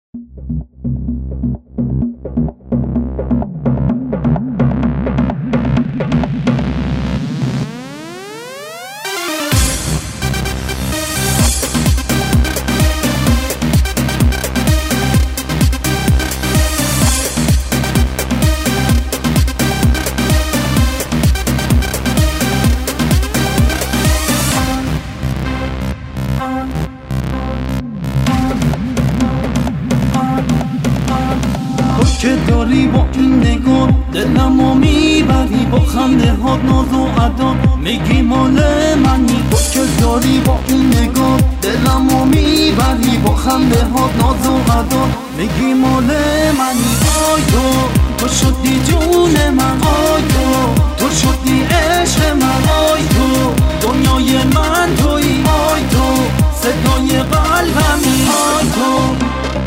که داری با این نگاه دلمو میبری، با خنده ها ناز و ادا میگی مال منی. تو که داری با این نگاه دلمو میبری، با خنده ها ناز و ادا میگی مال منی. آی تو شدی جون من، آی تو شدی عشق من، آی تو دنیای من تویی، آی تو صدای قلبمی، آی تو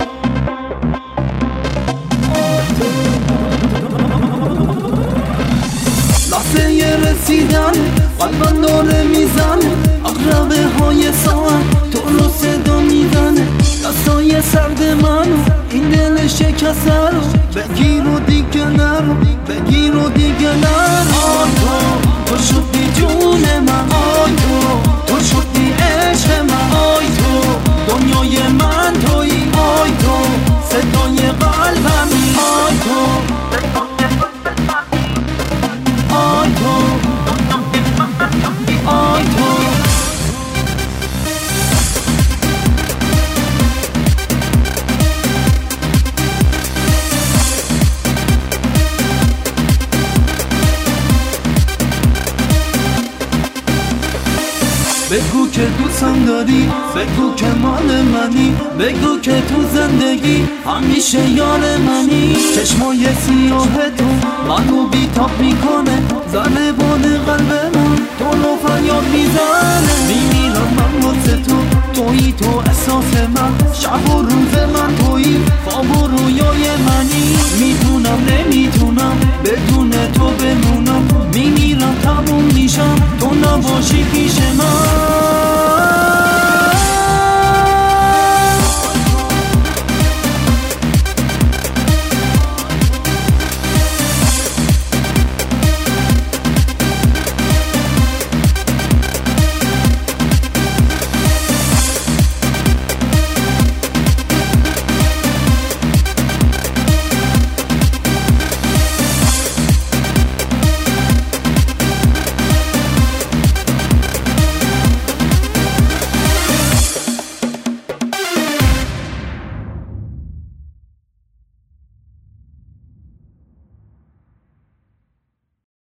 لحظه رسیدن قلبم داره میزنه، اقربه های ساعت تو رو صدا میزنه. دستای سرد منو این دل شکسته رو بگیر و دیگه نرو، بگیر و دیگه نرو. آی تو شدی جون من، آی تو شدی عشق من، آی تو دنیای من تویی، آی تو صدای قلبمی، آی تو بگو که دوستم داری، بگو که مال منی، بگو که تو زندگی همیشه یار منی. چشمای سیاه تو منو بیتاب میکنه، زنه باد قلب من تو رو فریاد میزنه. میمیرم من واسه تو، تویی تو احساس من، شب و روز من تویی، خواب و رویای منی. میدونم نمیتونم بدون تو بمونم، میمیرم تموم میشم تو نباشی پیش من.